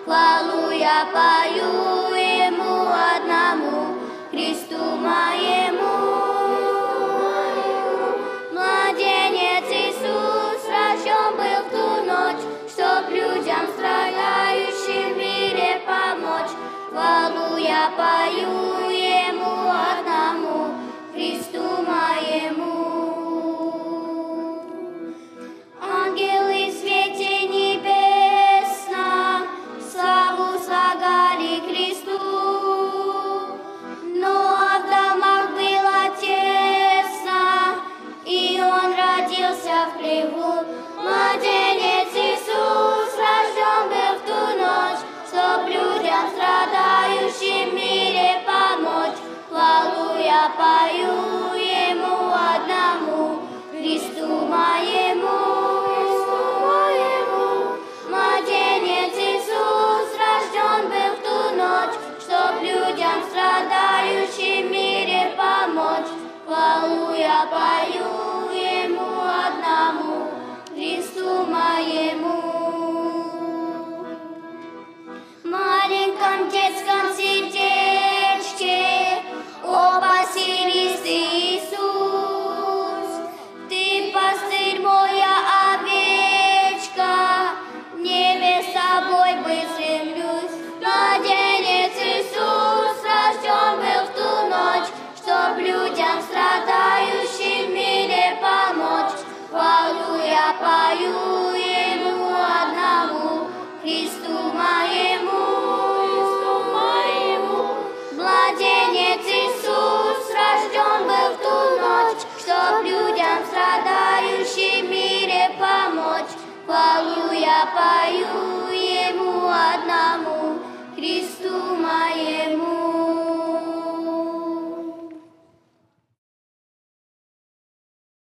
хвалу я пою Ему одному, Христу моему. Младенец Иисус рожден был в ту ночь, чтоб людям страдающим в мире помочь. Хвалу я пою Ему одному, Христу моему. Ангелы в свете небесном славу слагали Христу, но в домах было тесно, и Он родился в хлеву. Младенец Иисус рожден был в ту ночь, чтоб людям страдающим в мире помочь. Хвалу я пою Ему одному, Христу моему. Младенец Иисус рожден был в ту ночь, чтоб людям страдающим в мире помочь. Хвалу я пою Ему одному, Христу моему. В маленьком детском сердечке опасились Иисус. Ты пастырь моя овечка, в небе с тобой быть стремлюсь. Младенец Иисус рожден был в ту ночь, чтоб людям страдающим в мире помочь. Хвалу я пою Ему одному, Христу моему. Младенец Иисус рожден был в ту ночь, чтоб людям страдающим в мире помочь. Хвалу я пою Ему одному, Христу